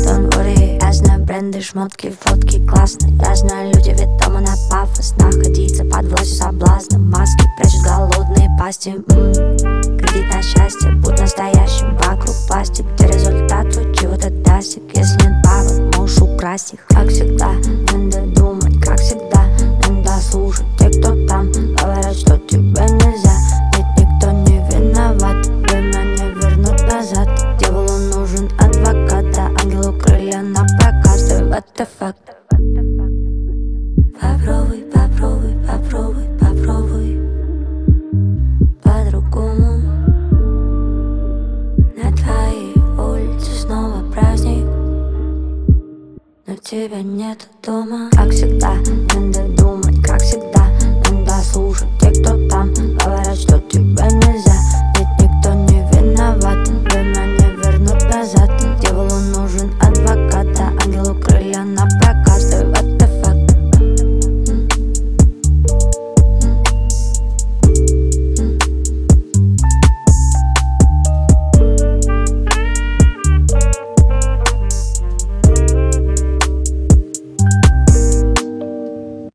don't worry. Разные бренды, шмотки, фотки классные. Разные люди, ведомо на пафос. Находиться под властью соблазна. Маски прячут голодные пасти. Кредит на счастье, будь настоящим. Вокруг пластик, где результат твой чего-то достиг. Если нет бабок, можешь украсть их. Как всегда, надо думать, как всегда. Надо слушать те, кто там говорят, что тебе нельзя. Ведь никто не виноват, время не вернуть назад. Дьяволу нужен адвокат, а ангелу крылья на прокат. What the fuck? Попробуй, попробуй, попробуй, попробуй по-другому. На твоей улице снова праздник, но тебя нет дома. Как всегда, надо думать, как всегда. Надо слушать те, кто там говорят, что ты